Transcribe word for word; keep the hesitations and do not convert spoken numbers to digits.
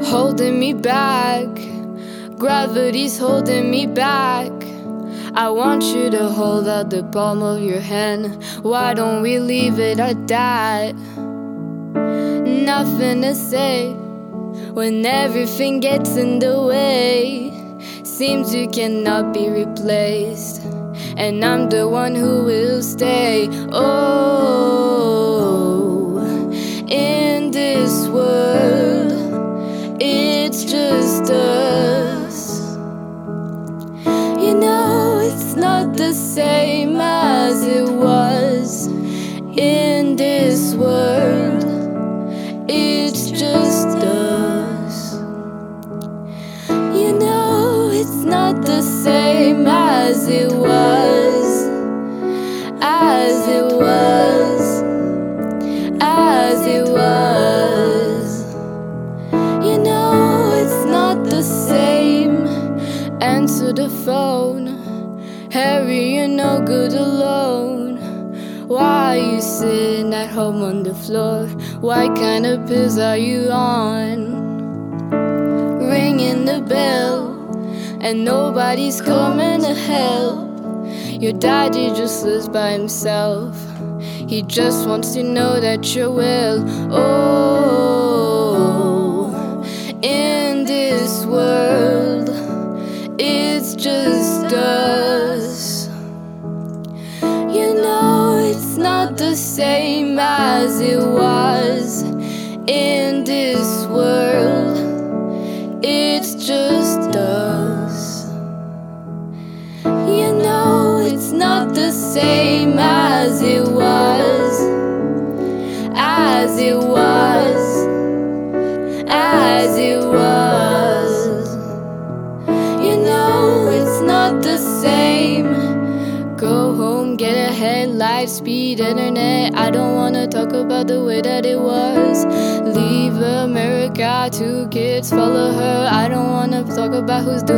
holding me back. Gravity's holding me back. I want you to hold out the palm of your hand. Why don't we leave it at that? Nothing to say when everything gets in the way. Seems you cannot be replaced, and I'm the one who will stay. Oh, in this world, it's just us. You know it's not the same as it was. In this world, it's just us. You know it's not the same as it was, as it was, as it was. You know it's not the same. Answer the phone, Harry, you're no good alone. Why are you sitting at home on the floor? What kind of pills are you on? Ringing the bell, and nobody's coming to help. Your daddy just lives by himself. He just wants to know that you're well. Oh, in this world, it's just us. You know it's not the same as it was. In this world, it's just us. You know it's not the same as it was, as it was, as it was. You know it's not the same. Go home, get ahead, life, speed, internet. I don't wanna talk about the way that it was. Leave America, two kids, follow her. I don't wanna talk about who's doing